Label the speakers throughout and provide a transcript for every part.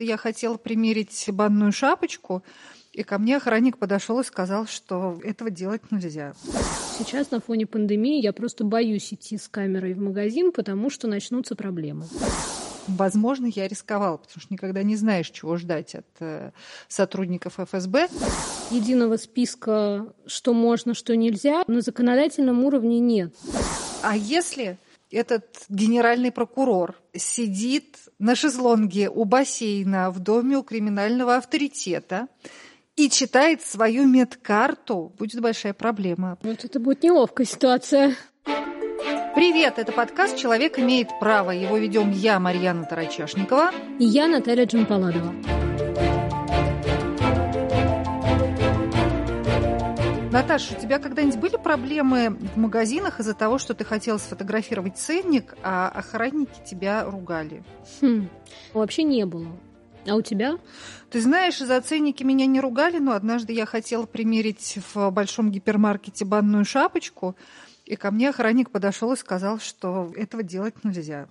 Speaker 1: Я хотела примерить банную шапочку, и ко мне охранник подошел и сказал, что этого делать нельзя.
Speaker 2: Сейчас на фоне пандемии я просто боюсь идти с камерой в магазин, потому что начнутся проблемы.
Speaker 1: Возможно, я рисковала, потому что никогда не знаешь, чего ждать от сотрудников ФСБ.
Speaker 2: Единого списка, что можно, что нельзя, на законодательном уровне нет.
Speaker 1: А если этот генеральный прокурор сидит на шезлонге у бассейна в доме у криминального авторитета и читает свою медкарту, будет большая проблема.
Speaker 2: Вот это будет неловкая ситуация.
Speaker 1: Привет, это подкаст «Человек имеет право». Его ведем я, Марьяна Тарачешникова.
Speaker 2: И я, Наталья Джампаладова.
Speaker 1: Наташа, у тебя когда-нибудь были проблемы в магазинах из-за того, что ты хотела сфотографировать ценник, а охранники тебя ругали?
Speaker 2: Вообще не было. А у тебя?
Speaker 1: Ты знаешь, за ценники меня не ругали, но однажды я хотела примерить в большом гипермаркете банную шапочку, и ко мне охранник подошел и сказал, что этого делать нельзя.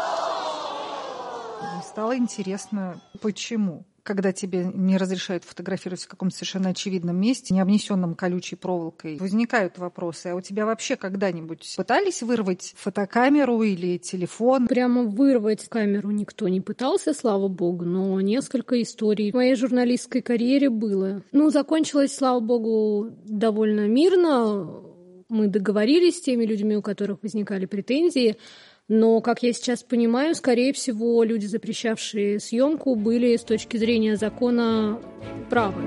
Speaker 1: Стало интересно, почему. Когда тебе не разрешают фотографировать в каком-то совершенно очевидном месте, не обнесенном колючей проволокой, возникают вопросы. А у тебя вообще когда-нибудь пытались вырвать фотокамеру или телефон?
Speaker 2: Прямо вырвать камеру никто не пытался, слава богу, но несколько историй в моей журналистской карьере было. Закончилось, слава богу, довольно мирно. Мы договорились с теми людьми, у которых возникали претензии. Но, как я сейчас понимаю, скорее всего, люди, запрещавшие съемку, были с точки зрения закона правы.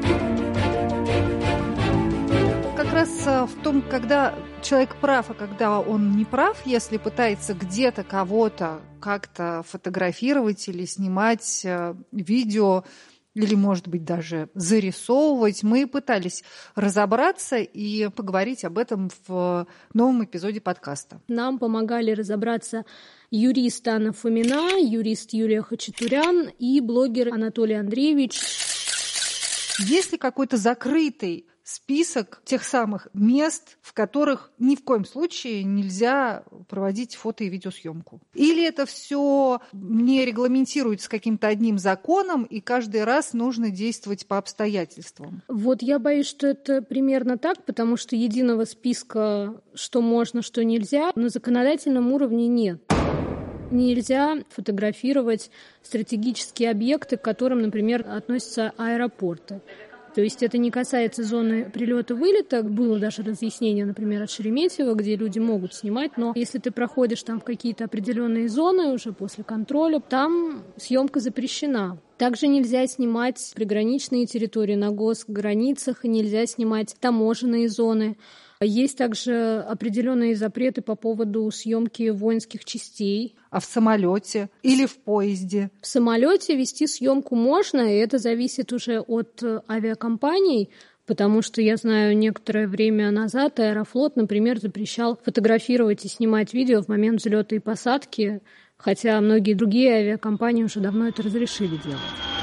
Speaker 1: Как раз в том, когда человек прав, а когда он не прав, если пытается где-то кого-то как-то фотографировать или снимать видео, или, может быть, даже зарисовывать. Мы пытались разобраться и поговорить об этом в новом эпизоде подкаста.
Speaker 2: Нам помогали разобраться юрист Анна Фомина, юрист Юлия Хачатурян и блогер Анатолий Андреевич.
Speaker 1: Есть ли какой-то закрытый список тех самых мест, в которых ни в коем случае нельзя проводить фото- и видеосъемку? Или это все не регламентируется каким-то одним законом, и каждый раз нужно действовать по обстоятельствам?
Speaker 2: Вот я боюсь, что это примерно так, потому что единого списка, что можно, что нельзя, на законодательном уровне нет. Нельзя фотографировать стратегические объекты, к которым, например, относятся аэропорты. То есть это не касается зоны прилета-вылета. Было даже разъяснение, например, от Шереметьево, где люди могут снимать, но если ты проходишь там в какие-то определенные зоны уже после контроля, там съемка запрещена. Также нельзя снимать приграничные территории на госграницах, и нельзя снимать таможенные зоны. Есть также определенные запреты по поводу съемки воинских частей.
Speaker 1: А в самолете или в поезде?
Speaker 2: В самолете вести съемку можно, и это зависит уже от авиакомпаний, потому что я знаю, некоторое время назад Аэрофлот, например, запрещал фотографировать и снимать видео в момент взлета и посадки, хотя многие другие авиакомпании уже давно это разрешили делать.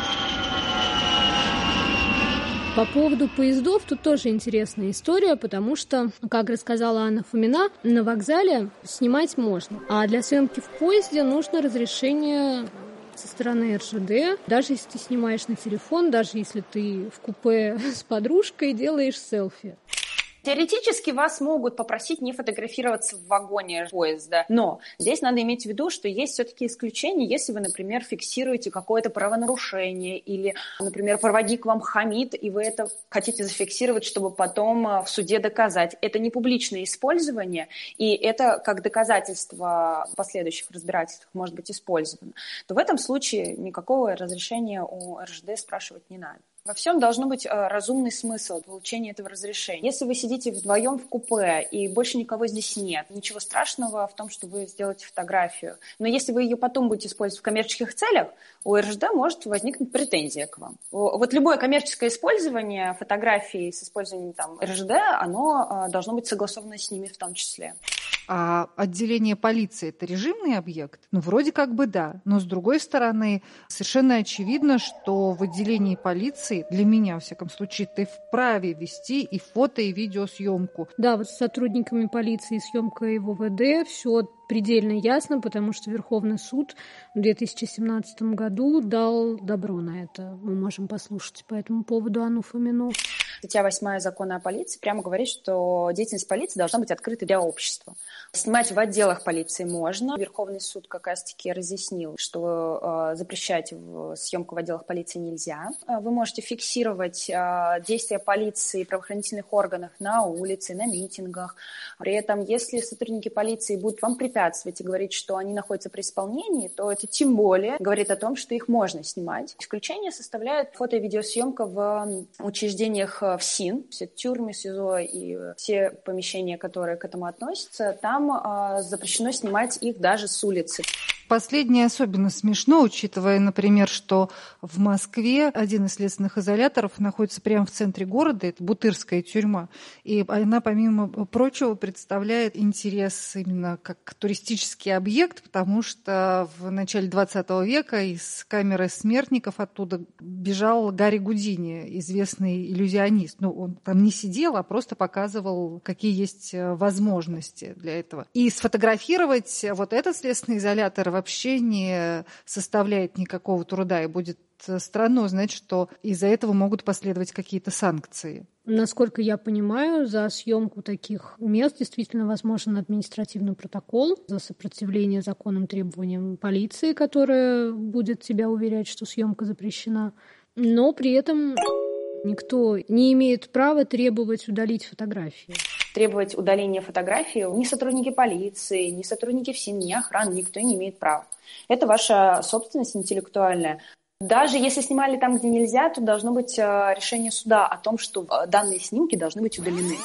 Speaker 2: По поводу поездов тут тоже интересная история, потому что, как рассказала Анна Фомина, на вокзале снимать можно, а для съемки в поезде нужно разрешение со стороны РЖД, даже если ты снимаешь на телефон, даже если ты в купе с подружкой делаешь селфи.
Speaker 3: Теоретически вас могут попросить не фотографироваться в вагоне поезда, но здесь надо иметь в виду, что есть все-таки исключения, если вы, например, фиксируете какое-то правонарушение или, например, проводник вам хамит, и вы это хотите зафиксировать, чтобы потом в суде доказать. Это не публичное использование, и это как доказательство в последующих разбирательствах может быть использовано. То в этом случае никакого разрешения у РЖД спрашивать не надо. Во всем должен быть разумный смысл получения этого разрешения. Если вы сидите вдвоем в купе и больше никого здесь нет, ничего страшного в том, что вы сделаете фотографию. Но если вы ее потом будете использовать в коммерческих целях, у РЖД может возникнуть претензия к вам. Вот любое коммерческое использование фотографий с использованием РЖД, оно должно быть согласовано с ними в том числе.
Speaker 1: А отделение полиции – это режимный объект? Ну, вроде как бы да. Но, с другой стороны, совершенно очевидно, что в отделении полиции, для меня, во всяком случае, ты вправе вести и фото, и видеосъемку.
Speaker 2: Да, вот с сотрудниками полиции съемкой в ОВД все предельно ясно, потому что Верховный суд в 2017 году дал добро на это. Мы можем послушать по этому поводу Анну Фомину.
Speaker 3: Статья 8 Закона о полиции прямо говорит, что деятельность полиции должна быть открытой для общества. Снимать в отделах полиции можно. Верховный суд как раз-таки разъяснил, что запрещать съемку в отделах полиции нельзя. Вы можете фиксировать действия полиции и правоохранительных органов на улице, на митингах. При этом, если сотрудники полиции будут вам препятствовать и говорить, что они находятся при исполнении, то это тем более говорит о том, что их можно снимать. Исключение составляет фото- и видеосъемка в учреждениях ФСИН, все тюрьмы, СИЗО и все помещения, которые к этому относятся. Там запрещено снимать их даже с улицы.
Speaker 1: Последнее особенно смешно, учитывая, например, что в Москве один из следственных изоляторов находится прямо в центре города, это Бутырская тюрьма, и она, помимо прочего, представляет интерес именно как туристический объект, потому что в начале 20 века из камеры смертников оттуда бежал Гарри Гудини, известный иллюзионист. Ну, он там не сидел, а просто показывал, какие есть возможности для этого. И сфотографировать вот этот следственный изолятор вообще не составляет никакого труда, и будет странно узнать, что из-за этого могут последовать какие-то санкции.
Speaker 2: Насколько я понимаю, за съемку таких мест действительно возможен административный протокол за сопротивление законным требованиям полиции, которая будет тебя уверять, что съемка запрещена. Но при этом никто не имеет права требовать удалить фотографии.
Speaker 3: Требовать удаления фотографии ни сотрудники полиции, ни сотрудники ФСИН, ни охраны, никто не имеет права. Это ваша собственность интеллектуальная. Даже если снимали там, где нельзя, то должно быть решение суда о том, что данные снимки должны быть удалены.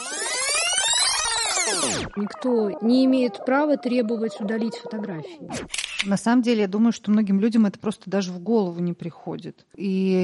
Speaker 2: Никто не имеет права требовать удалить фотографии.
Speaker 1: На самом деле, я думаю, что многим людям это просто даже в голову не приходит. И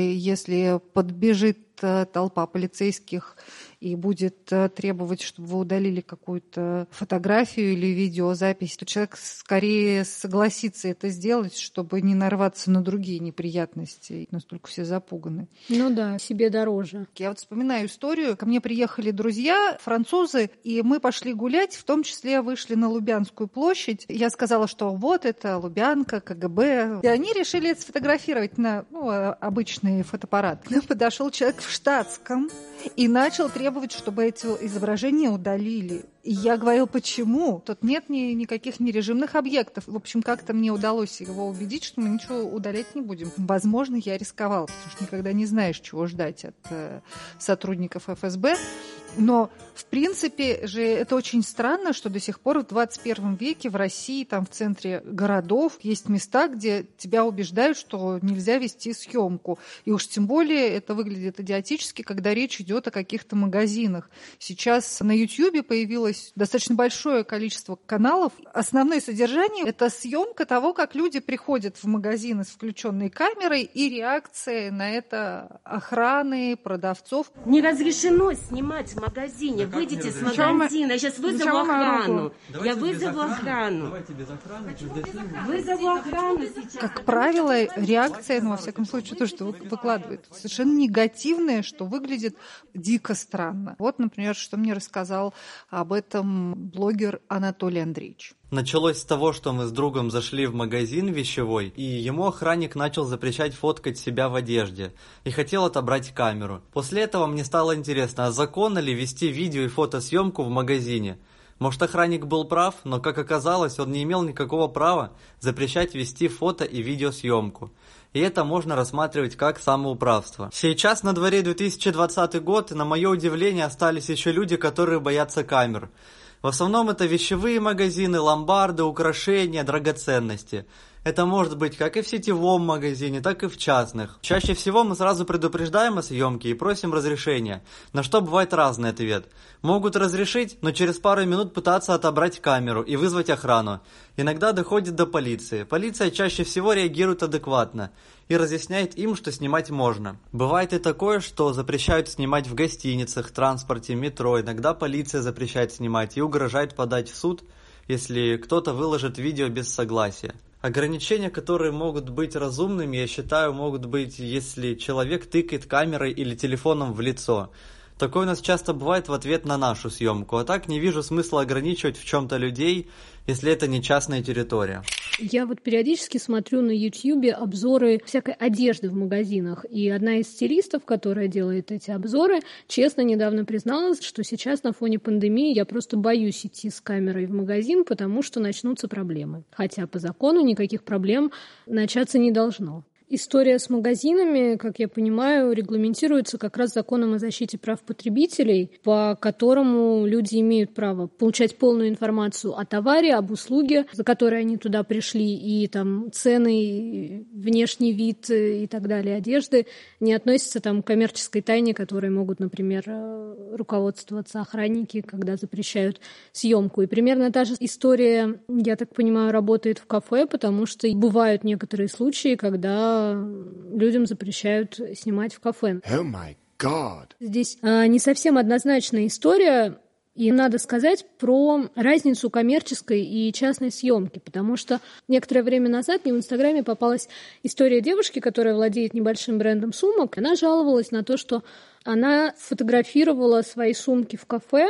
Speaker 1: если подбежит толпа полицейских и будет требовать, чтобы вы удалили какую-то фотографию или видеозапись, то человек скорее согласится это сделать, чтобы не нарваться на другие неприятности. Настолько все запуганы.
Speaker 2: Ну да, себе дороже.
Speaker 1: Я вот вспоминаю историю. Ко мне приехали друзья, французы, и мы пошли гулять, в том числе вышли на Лубянскую площадь. Я сказала, что вот это Лубянка, КГБ. И они решили это сфотографировать на обычный фотоаппарат. Подошел человек в штатском и начал требовать, чтобы эти изображения удалили. И я говорила, почему? Тут нет никаких нережимных объектов. В общем, как-то мне удалось его убедить, что мы ничего удалять не будем. Возможно, я рисковала, потому что никогда не знаешь, чего ждать от сотрудников ФСБ. Но, в принципе же, это очень странно, что до сих пор в 21 веке в России, там в центре городов, есть места, где тебя убеждают, что нельзя вести съемку. И уж тем более это выглядит идиотически, когда речь идет о каких-то магазинах. Сейчас на Ютьюбе появилось достаточно большое количество каналов. Основное содержание – это съемка того, как люди приходят в магазины с включенной камерой и реакция на это охраны, продавцов.
Speaker 4: Не разрешено снимать в магазине. Да выйдите с магазина. Я сейчас вызову охрану. Я вызову охрану.
Speaker 5: Давайте без охраны.
Speaker 4: Вызову охрану сейчас.
Speaker 1: Как правило, реакция, во всяком случае, то, что выкладывает, совершенно негативная, что выглядит дико странно. Вот, например, что мне рассказал об этом блогер Анатолий Андреевич.
Speaker 5: Началось с того, что мы с другом зашли в магазин вещевой, и ему охранник начал запрещать фоткать себя в одежде и хотел отобрать камеру. После этого мне стало интересно, а законно ли вести видео и фотосъемку в магазине? Может, охранник был прав, но, как оказалось, он не имел никакого права запрещать вести фото и видеосъемку. И это можно рассматривать как самоуправство. Сейчас на дворе 2020 год, и на мое удивление остались еще люди, которые боятся камер. В основном это вещевые магазины, ломбарды, украшения, драгоценности. Это может быть как и в сетевом магазине, так и в частных. Чаще всего мы сразу предупреждаем о съемке и просим разрешения, на что бывает разный ответ. Могут разрешить, но через пару минут пытаться отобрать камеру и вызвать охрану. Иногда доходит до полиции. Полиция чаще всего реагирует адекватно и разъясняет им, что снимать можно. Бывает и такое, что запрещают снимать в гостиницах, транспорте, метро. Иногда полиция запрещает снимать и угрожает подать в суд, если кто-то выложит видео без согласия. Ограничения, которые могут быть разумными, я считаю, могут быть, если человек тыкает камерой или телефоном в лицо. Такое у нас часто бывает в ответ на нашу съемку, а так не вижу смысла ограничивать в чем-то людей, если это не частная территория.
Speaker 2: Я вот периодически смотрю на YouTube обзоры всякой одежды в магазинах, и одна из стилистов, которая делает эти обзоры, честно недавно призналась, что сейчас на фоне пандемии я просто боюсь идти с камерой в магазин, потому что начнутся проблемы. Хотя по закону никаких проблем начаться не должно. История с магазинами, как я понимаю, регламентируется как раз законом о защите прав потребителей, по которому люди имеют право получать полную информацию о товаре, об услуге, за которой они туда пришли, и там цены, и внешний вид и так далее одежды не относятся там к коммерческой тайне, которой могут, например, руководствоваться охранники, когда запрещают съемку. И примерно та же история, я так понимаю, работает в кафе, потому что бывают некоторые случаи, когда людям запрещают снимать в кафе.
Speaker 6: Oh my God.
Speaker 2: Здесь не совсем однозначная история, и надо сказать про разницу коммерческой и частной съемки, потому что некоторое время назад мне в Инстаграме попалась история девушки, которая владеет небольшим брендом сумок. Она жаловалась на то, что она фотографировала свои сумки в кафе,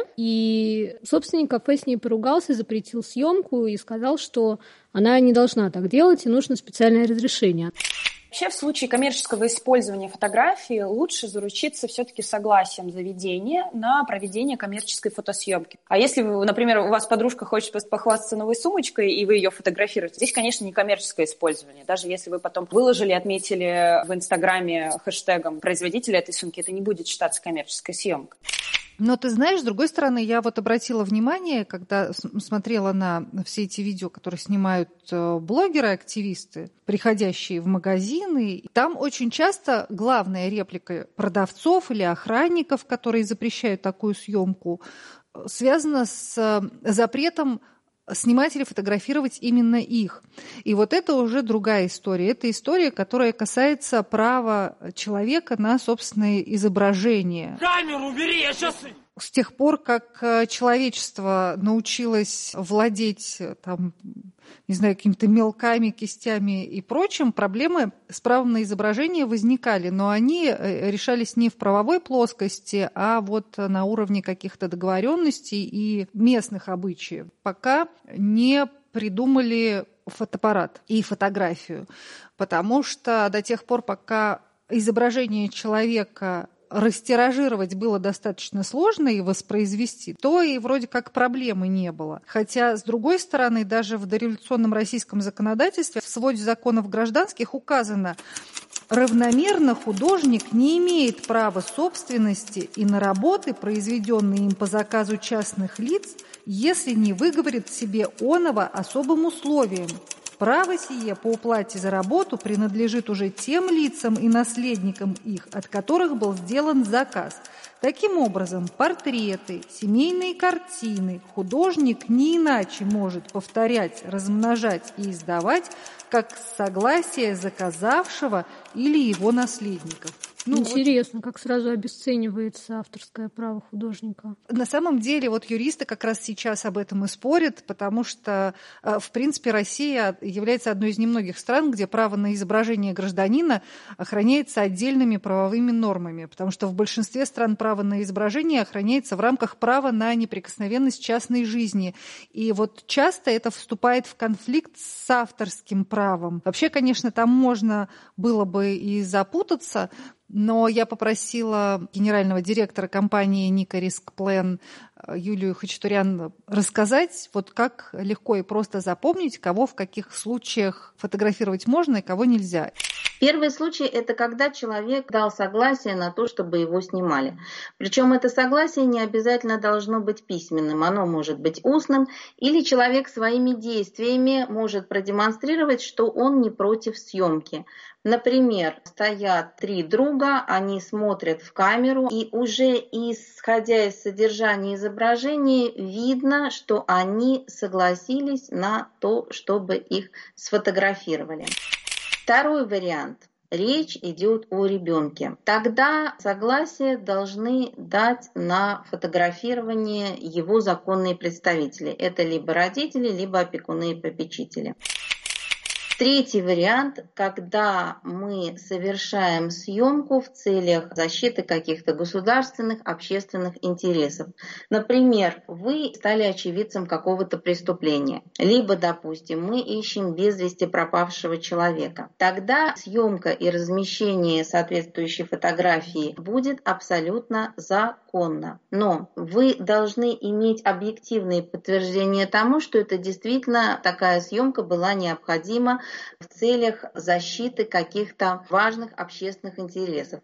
Speaker 2: и собственник кафе с ней поругался, запретил съемку и сказал, что она не должна так делать, и нужно специальное разрешение.
Speaker 3: Вообще, в случае коммерческого использования фотографии лучше заручиться все-таки согласием заведения на проведение коммерческой фотосъемки. А если, например, у вас подружка хочет похвастаться новой сумочкой, и вы ее фотографируете, здесь, конечно, не коммерческое использование. Даже если вы потом выложили, отметили в Инстаграме хэштегом производителя этой сумки, это не будет считаться коммерческой съемкой.
Speaker 1: Но ты знаешь, с другой стороны, я вот обратила внимание, когда смотрела на все эти видео, которые снимают блогеры-активисты, приходящие в магазины, там очень часто главная реплика продавцов или охранников, которые запрещают такую съемку, связана с запретом снимать или фотографировать именно их. И вот это уже другая история. Это история, которая касается права человека на собственное изображение.
Speaker 6: Камеру убери, я сейчас...
Speaker 1: С тех пор, как человечество научилось владеть там, не знаю, какими-то мелками, кистями и прочим, проблемы с правом на изображение возникали, но они решались не в правовой плоскости, а вот на уровне каких-то договоренностей и местных обычаев, пока не придумали фотоаппарат и фотографию. Потому что до тех пор, пока изображение человека растиражировать было достаточно сложно и воспроизвести, то и вроде как проблемы не было. Хотя, с другой стороны, даже в дореволюционном российском законодательстве в своде законов гражданских указано: равномерно художник не имеет права собственности и на работы, произведенные им по заказу частных лиц, если не выговорит себе оного особым условием. Право сие по уплате за работу принадлежит уже тем лицам и наследникам их, от которых был сделан заказ. Таким образом, портреты, семейные картины художник не иначе может повторять, размножать и издавать, как с согласия заказавшего или его наследников.
Speaker 2: Интересно, как сразу обесценивается авторское право художника.
Speaker 1: На самом деле, вот юристы как раз сейчас об этом и спорят, потому что, в принципе, Россия является одной из немногих стран, где право на изображение гражданина охраняется отдельными правовыми нормами, потому что в большинстве стран право на изображение охраняется в рамках права на неприкосновенность частной жизни. И вот часто это вступает в конфликт с авторским правом. Вообще, конечно, там можно было бы и запутаться, но я попросила генерального директора компании «Ника Риск Плен» Юлию Хачатурян рассказать, вот как легко и просто запомнить, кого в каких случаях фотографировать можно и кого нельзя.
Speaker 7: Первый случай – это когда человек дал согласие на то, чтобы его снимали. Причем это согласие не обязательно должно быть письменным, оно может быть устным, или человек своими действиями может продемонстрировать, что он не против съемки. Например, стоят 3 друга, они смотрят в камеру, и уже исходя из содержания изображения видно, что они согласились на то, чтобы их сфотографировали. Второй вариант. речь идет о ребенке. Тогда согласие должны дать на фотографирование его законные представители. Это либо родители, либо опекуны и попечители. Третий вариант, когда мы совершаем съемку в целях защиты каких-то государственных, общественных интересов. Например, вы стали очевидцем какого-то преступления, либо, допустим, мы ищем без вести пропавшего человека. Тогда съемка и размещение соответствующей фотографии будет абсолютно законно. Но вы должны иметь объективные подтверждения тому, что это действительно такая съемка была необходима в целях защиты каких-то важных общественных интересов.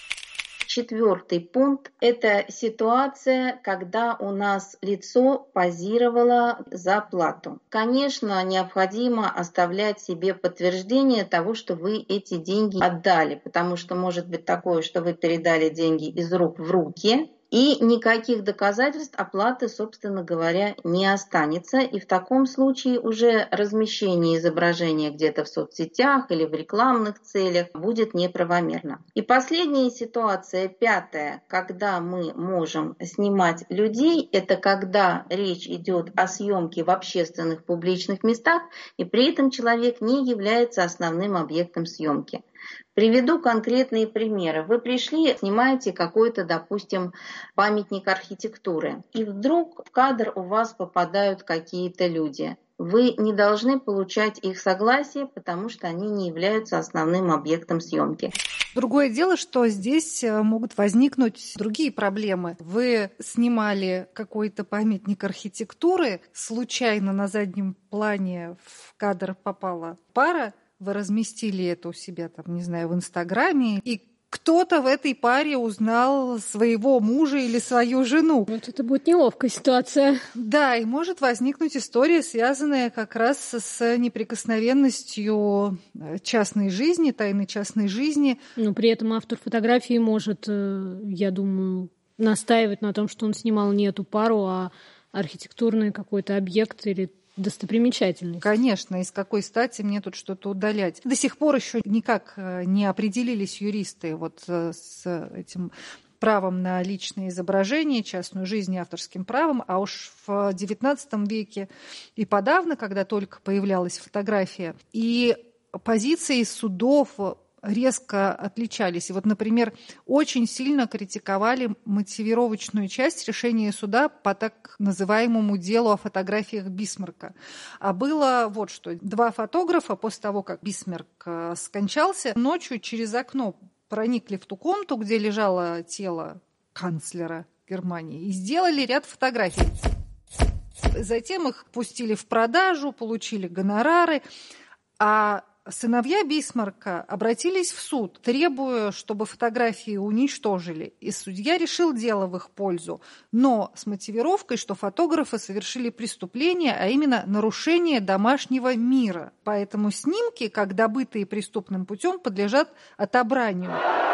Speaker 7: Четвертый пункт – это ситуация, когда у нас лицо позировало за плату. Конечно, необходимо оставлять себе подтверждение того, что вы эти деньги отдали, потому что может быть такое, что вы передали деньги из рук в руки, и никаких доказательств оплаты, собственно говоря, не останется. И в таком случае уже размещение изображения где-то в соцсетях или в рекламных целях будет неправомерно. И последняя ситуация, пятая, когда мы можем снимать людей, это когда речь идет о съемке в общественных публичных местах, и при этом человек не является основным объектом съемки. Приведу конкретные примеры. Вы пришли, снимаете какой-то, допустим, памятник архитектуры, и вдруг в кадр у вас попадают какие-то люди. Вы не должны получать их согласие, потому что они не являются основным объектом съемки.
Speaker 1: Другое дело, что здесь могут возникнуть другие проблемы. Вы снимали какой-то памятник архитектуры, случайно на заднем плане в кадр попала пара, вы разместили это у себя, там, не знаю, в Инстаграме, и кто-то в этой паре узнал своего мужа или свою жену.
Speaker 2: Вот это будет неловкая ситуация.
Speaker 1: Да, и может возникнуть история, связанная как раз с неприкосновенностью частной жизни, тайны частной жизни.
Speaker 2: Но при этом автор фотографии может, я думаю, настаивать на том, что он снимал не эту пару, а архитектурный какой-то объект или достопримечательность.
Speaker 1: Конечно, и с какой стати мне тут что-то удалять. До сих пор еще никак не определились юристы вот с этим правом на личное изображение, частную жизнь и авторским правом, а уж в XIX веке и подавно, когда только появлялась фотография, и позиции судов резко отличались. И вот, например, очень сильно критиковали мотивировочную часть решения суда по так называемому делу о фотографиях Бисмарка. А было вот что. Два фотографа после того, как Бисмарк скончался, ночью через окно проникли в ту комнату, где лежало тело канцлера Германии, и сделали ряд фотографий. Затем их пустили в продажу, получили гонорары, а сыновья Бисмарка обратились в суд, требуя, чтобы фотографии уничтожили. И судья решил дело в их пользу, но с мотивировкой, что фотографы совершили преступление, а именно нарушение домашнего мира. Поэтому снимки, как добытые преступным путем, подлежат отобранию.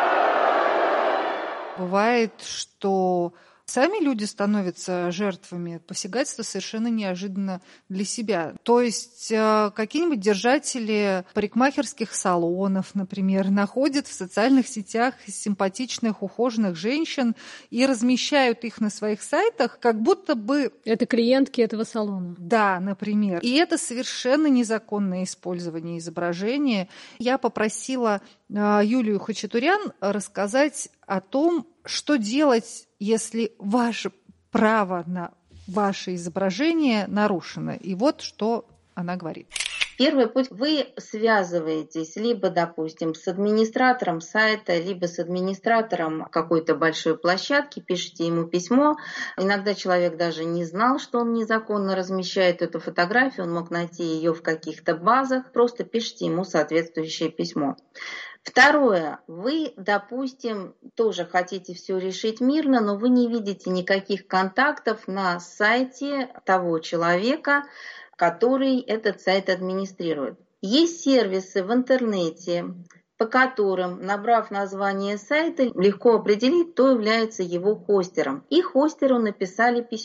Speaker 1: Бывает, что сами люди становятся жертвами посягательства совершенно неожиданно для себя. То есть какие-нибудь держатели парикмахерских салонов, например, находят в социальных сетях симпатичных, ухоженных женщин и размещают их на своих сайтах, как будто бы...
Speaker 2: Это клиентки этого салона.
Speaker 1: Да, например. И это совершенно незаконное использование изображения. Я попросила Юлию Хачатурян рассказать о том, что делать, если ваше право на ваше изображение нарушено. И вот что она говорит.
Speaker 7: Первый путь. Вы связываетесь либо, допустим, с администратором сайта, либо с администратором какой-то большой площадки, пишите ему письмо. Иногда человек даже не знал, что он незаконно размещает эту фотографию, он мог найти ее в каких-то базах. Просто пишите ему соответствующее письмо. Второе. Вы, допустим, тоже хотите все решить мирно, но вы не видите никаких контактов на сайте того человека, который этот сайт администрирует. Есть сервисы в интернете, по которым, набрав название сайта, легко определить, кто является его хостером. И хостеру написали письмо.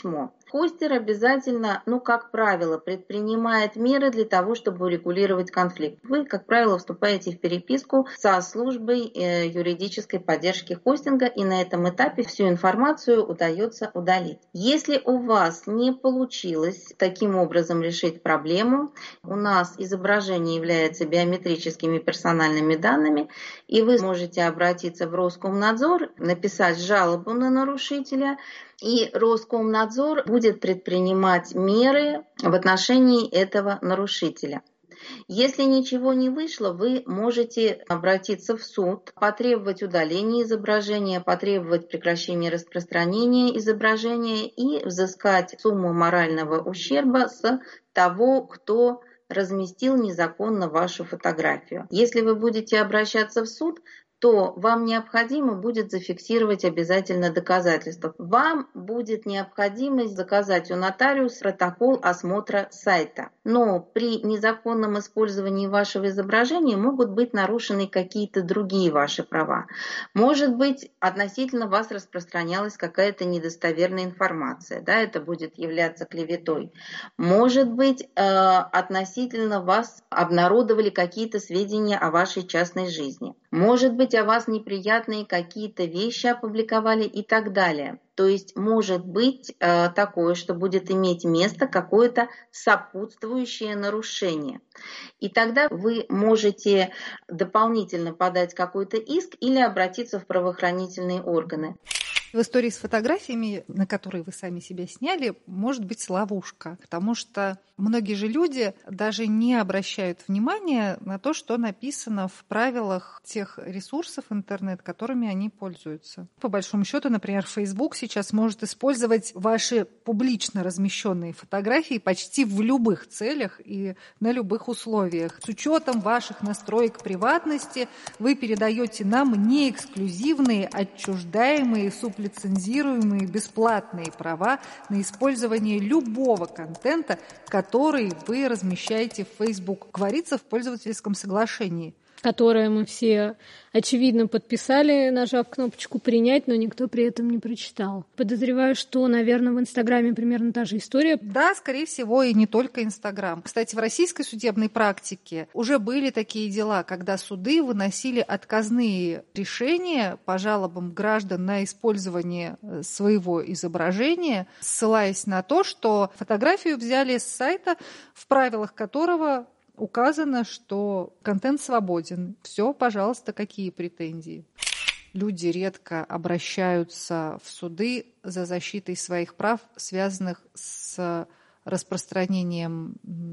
Speaker 7: Хостер обязательно, как правило, предпринимает меры для того, чтобы урегулировать конфликт. Вы, как правило, вступаете в переписку со службой юридической поддержки хостинга, и на этом этапе всю информацию удается удалить. Если у вас не получилось таким образом решить проблему, у нас изображение является биометрическими персональными данными, и вы можете обратиться в Роскомнадзор, написать жалобу на нарушителя, и Роскомнадзор будет предпринимать меры в отношении этого нарушителя. Если ничего не вышло, вы можете обратиться в суд, потребовать удаления изображения, потребовать прекращения распространения изображения и взыскать сумму морального ущерба с того, кто разместил незаконно вашу фотографию. Если вы будете обращаться в суд, то вам необходимо будет зафиксировать обязательно доказательства. Вам будет необходимо заказать у нотариуса протокол осмотра сайта. Но при незаконном использовании вашего изображения могут быть нарушены какие-то другие ваши права. Может быть, относительно вас распространялась какая-то недостоверная информация. Это будет являться клеветой. Может быть, относительно вас обнародовали какие-то сведения о вашей частной жизни. Может быть, о вас неприятные какие-то вещи опубликовали и так далее. То есть может быть такое, что будет иметь место какое-то сопутствующее нарушение. И тогда вы можете дополнительно подать какой-то иск или обратиться в правоохранительные органы.
Speaker 1: В истории с фотографиями, на которые вы сами себя сняли, может быть ловушка, потому что многие же люди даже не обращают внимания на то, что написано в правилах тех ресурсов интернет, которыми они пользуются. По большому счету, например, Facebook сейчас может использовать ваши публично размещенные фотографии почти в любых целях и на любых условиях. С учетом ваших настроек приватности вы передаете нам неэксклюзивные, отчуждаемые, лицензируемые бесплатные права на использование любого контента, который вы размещаете в Facebook. Говорится в пользовательском соглашении.
Speaker 2: Которое мы все, очевидно, подписали, нажав кнопочку «Принять», но никто при этом не прочитал. Подозреваю, что, наверное, в Инстаграме примерно та же история.
Speaker 1: Да, скорее всего, и не только Инстаграм. Кстати, в российской судебной практике уже были такие дела, когда суды выносили отказные решения по жалобам граждан на использование своего изображения, ссылаясь на то, что фотографию взяли с сайта, в правилах которого указано, что контент свободен. Все, пожалуйста, какие претензии? Люди редко обращаются в суды за защитой своих прав, связанных с распространением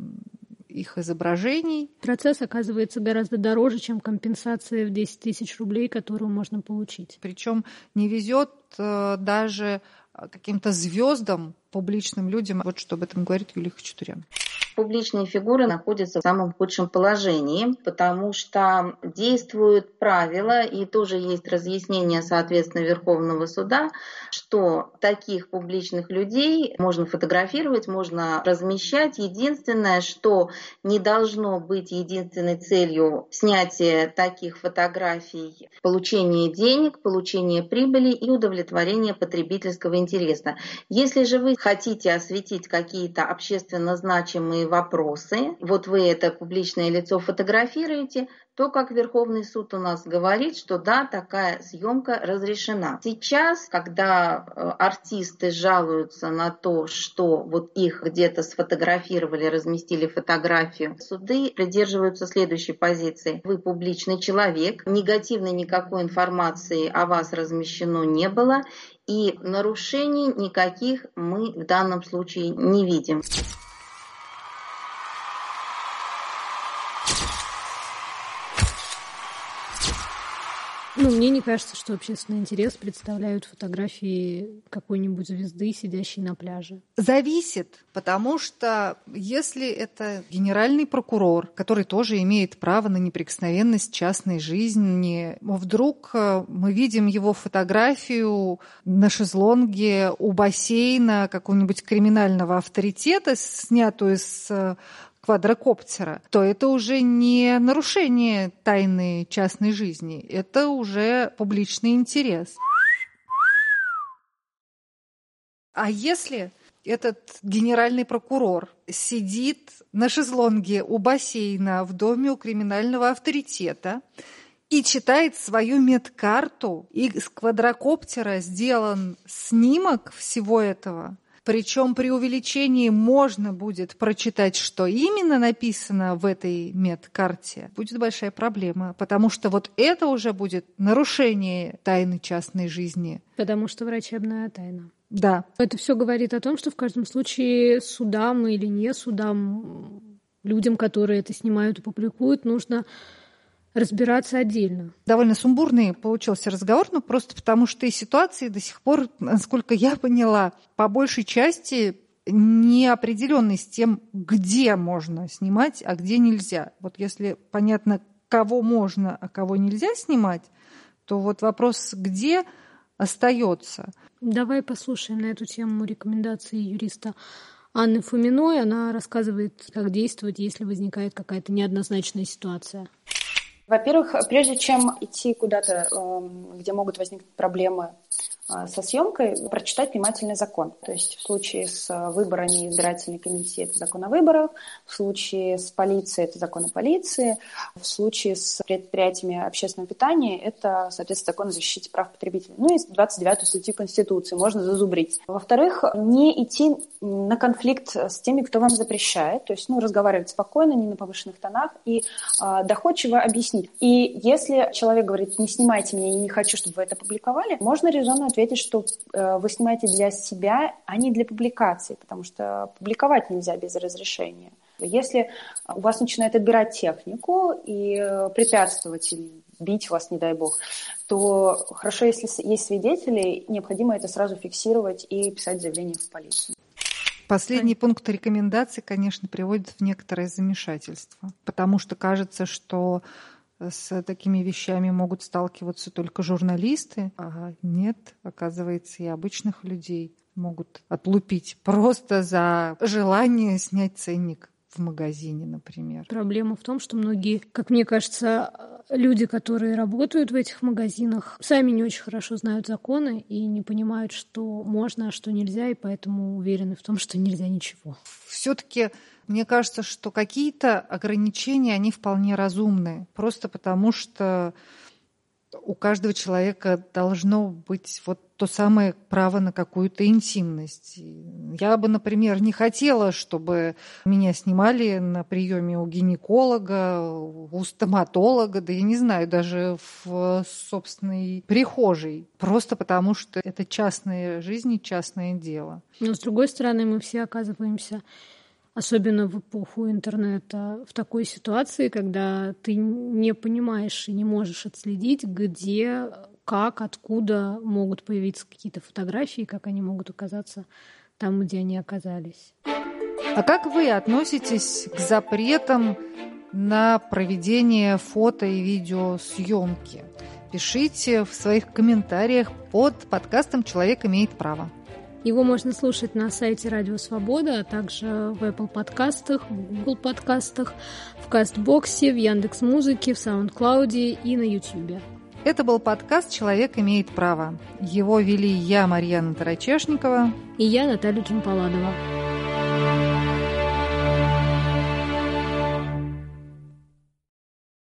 Speaker 1: их изображений.
Speaker 2: Процесс оказывается гораздо дороже, чем компенсация в 10 тысяч рублей, которую можно получить.
Speaker 1: Причем не везет даже каким-то звездам, публичным людям. Вот что об этом говорит Юлия Хачатурян.
Speaker 7: Публичные фигуры находятся в самом худшем положении, потому что действуют правила, и тоже есть разъяснение, соответственно, Верховного суда, что таких публичных людей можно фотографировать, можно размещать. Единственное, что не должно быть единственной целью снятия таких фотографий, получение денег, получение прибыли и удовлетворение потребительского интереса. Если же вы хотите осветить какие-то общественно значимые вопросы, вот вы это публичное лицо фотографируете, то, как Верховный суд у нас говорит, что да, такая съемка разрешена. Сейчас, когда артисты жалуются на то, что вот их где-то сфотографировали, разместили фотографию, суды придерживаются следующей позиции. Вы публичный человек, негативной никакой информации о вас размещено не было, и нарушений никаких мы в данном случае не видим.
Speaker 2: Мне не кажется, что общественный интерес представляют фотографии какой-нибудь звезды, сидящей на пляже.
Speaker 1: Зависит, потому что если это генеральный прокурор, который тоже имеет право на неприкосновенность частной жизни, вдруг мы видим его фотографию на шезлонге у бассейна какого-нибудь криминального авторитета, снятую с квадрокоптера, то это уже не нарушение тайны частной жизни, это уже публичный интерес. А если этот генеральный прокурор сидит на шезлонге у бассейна в доме у криминального авторитета и читает свою медкарту, и с квадрокоптера сделан снимок всего этого. Причем при увеличении можно будет прочитать, что именно написано в этой медкарте. Будет большая проблема, потому что вот это уже будет нарушение тайны частной жизни.
Speaker 2: Потому что врачебная тайна.
Speaker 1: Да.
Speaker 2: Это все говорит о том, что в каждом случае судам или не судам, людям, которые это снимают и публикуют, нужно разбираться отдельно.
Speaker 1: Довольно сумбурный получился разговор, но просто потому что и ситуации до сих пор, насколько я поняла, по большей части неопределенной с тем, где можно снимать, а где нельзя. Вот если понятно, кого можно, а кого нельзя снимать, то вот вопрос «где» остается.
Speaker 2: Давай послушаем на эту тему рекомендации юриста Анны Фоминой. Она рассказывает, как действовать, если возникает какая-то неоднозначная ситуация.
Speaker 3: Во-первых, прежде чем идти куда-то, где могут возникнуть проблемы со съемкой, прочитать внимательно закон. То есть в случае с выборами избирательной комиссии это закон о выборах, в случае с полицией это закон о полиции, в случае с предприятиями общественного питания это, соответственно, закон о защите прав потребителей. Ну и 29-ю статью Конституции можно зазубрить. Во-вторых, не идти на конфликт с теми, кто вам запрещает, то есть разговаривать спокойно, не на повышенных тонах и доходчиво объяснить. И если человек говорит, не снимайте меня, я не хочу, чтобы вы это публиковали, можно резонно ответить, что вы снимаете для себя, а не для публикации, потому что публиковать нельзя без разрешения. Если у вас начинают отбирать технику и препятствовать или бить вас, не дай бог, то хорошо, если есть свидетели, необходимо это сразу фиксировать и писать заявление в полицию.
Speaker 1: Последний пункт рекомендаций, конечно, приводит в некоторое замешательство, потому что кажется, что с такими вещами могут сталкиваться только журналисты, а нет, оказывается, и обычных людей могут отлупить просто за желание снять ценник в магазине, например.
Speaker 2: Проблема в том, что многие, как мне кажется, люди, которые работают в этих магазинах, сами не очень хорошо знают законы и не понимают, что можно, а что нельзя, и поэтому уверены в том, что нельзя ничего.
Speaker 1: Все-таки мне кажется, что какие-то ограничения, они вполне разумны, просто потому что у каждого человека должно быть вот то самое право на какую-то интимность. Я бы, например, не хотела, чтобы меня снимали на приеме у гинеколога, у стоматолога, да я не знаю, даже в собственной прихожей, просто потому что это частная жизнь и частное дело.
Speaker 2: Но, с другой стороны, мы все оказываемся, особенно в эпоху интернета, в такой ситуации, когда ты не понимаешь и не можешь отследить, где, как, откуда могут появиться какие-то фотографии, как они могут оказаться там, где они оказались.
Speaker 1: А как вы относитесь к запретам на проведение фото- и видеосъемки? Пишите в своих комментариях под подкастом «Человек имеет право».
Speaker 2: Его можно слушать на сайте Радио Свобода, а также в Apple подкастах, в Google подкастах, в Кастбоксе, в Яндекс.Музыке, в SoundCloud и на YouTube.
Speaker 1: Это был подкаст «Человек имеет право». Его вели я, Марьяна Тарачешникова.
Speaker 2: И я, Наталья Джампаладова.